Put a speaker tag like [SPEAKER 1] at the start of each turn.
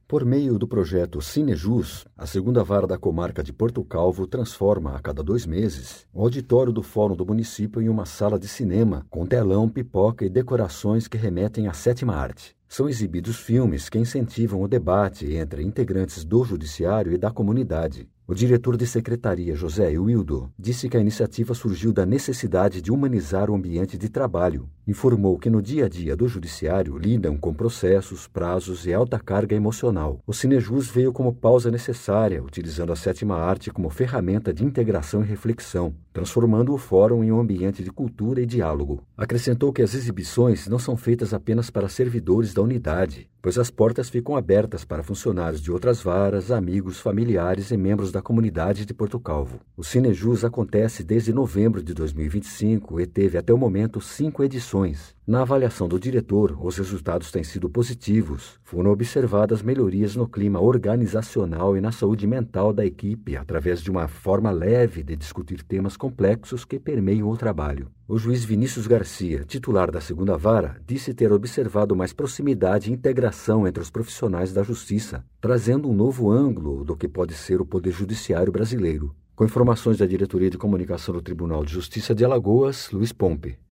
[SPEAKER 1] Por meio do projeto Cinejus, a segunda vara da comarca de Porto Calvo transforma, a cada 2 meses, o auditório do Fórum do município em uma sala de cinema, com telão, pipoca e decorações que remetem à sétima arte. São exibidos filmes que incentivam o debate entre integrantes do judiciário e da comunidade. O diretor de secretaria, José Wildo, disse que a iniciativa surgiu da necessidade de humanizar o ambiente de trabalho. Informou que no dia a dia do judiciário lidam com processos, prazos e alta carga emocional. O Cinejus veio como pausa necessária, utilizando a sétima arte como ferramenta de integração e reflexão, transformando o fórum em um ambiente de cultura e diálogo. Acrescentou que as exibições não são feitas apenas para servidores da unidade, pois as portas ficam abertas para funcionários de outras varas, amigos, familiares e membros da comunidade de Porto Calvo. O Cinejus acontece desde novembro de 2025 e teve até o momento 5 edições. Na avaliação do diretor, os resultados têm sido positivos. Foram observadas melhorias no clima organizacional e na saúde mental da equipe, através de uma forma leve de discutir temas complexos que permeiam o trabalho. O juiz Vinícius Garcia, titular da segunda vara, disse ter observado mais proximidade e integração entre os profissionais da justiça, trazendo um novo ângulo do que pode ser o Poder Judiciário brasileiro. Com informações da Diretoria de Comunicação do Tribunal de Justiça de Alagoas, Luiz Pompe.